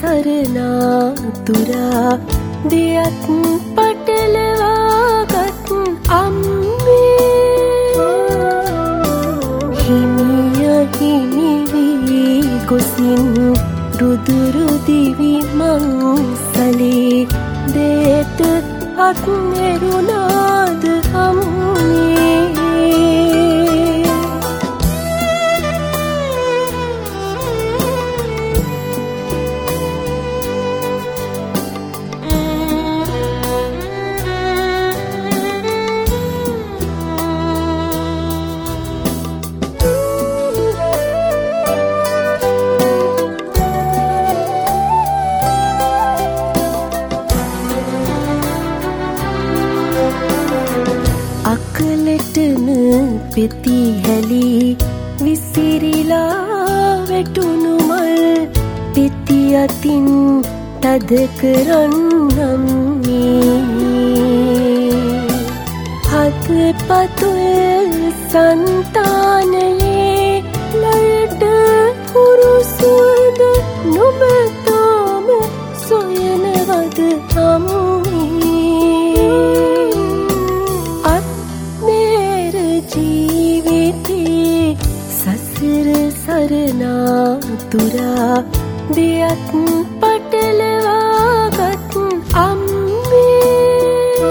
සරනා තුරා දෙයත් පටලවාගත් අම්මේ හිමිය හිමිවී ගොසින් රුදුරු දිවි මංසලේ දේත අත් නෙරුණාද අම්මේ අකලටම පෙති හැලි විසිරිලා වැටුණු මල් පෙති අතින් තද කරන්නම් හද පතුල් සන්තානයේ ලයට හුරුසුවද නොබතාම සොයනවද අම්මේ අත්මේර ජීවිතේ සසර සරනා තුරා දෙයත් පටලවාගත් අම්මේ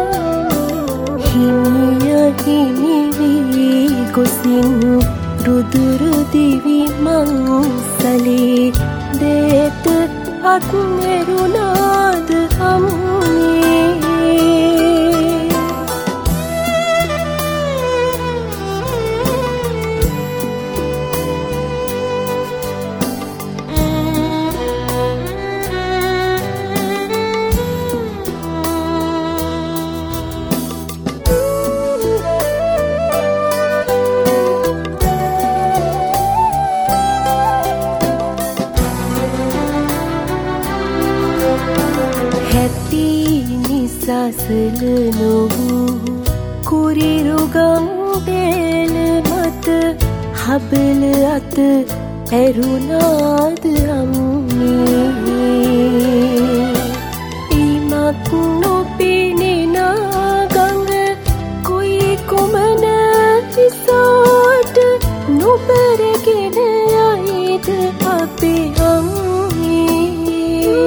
හිමිය හිමිවී ගොසින් රුදුරු දිවි මංසලේ දේත අත් නෙරුණාද අම්මේ සසල නොවූ කුරිරුගම් දේල මත හබල අත ඇරුණාද අම්මේ ඉමක් නොපෙනෙනා ගඟ කොයි කුමන විසාට නොබරගෙන යයිද අපේ අම්මේ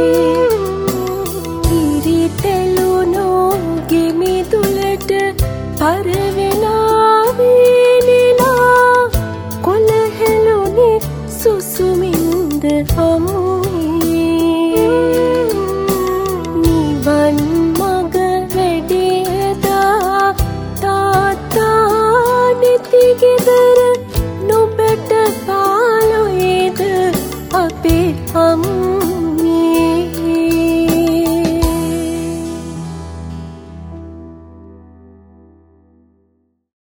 පරවෙලාවේනිලා කොළ හෙළුනේ සුසුමින්ද අම්මේ නිවන් මග වැඩේදා තාත්තා නැති ගෙදර නොබට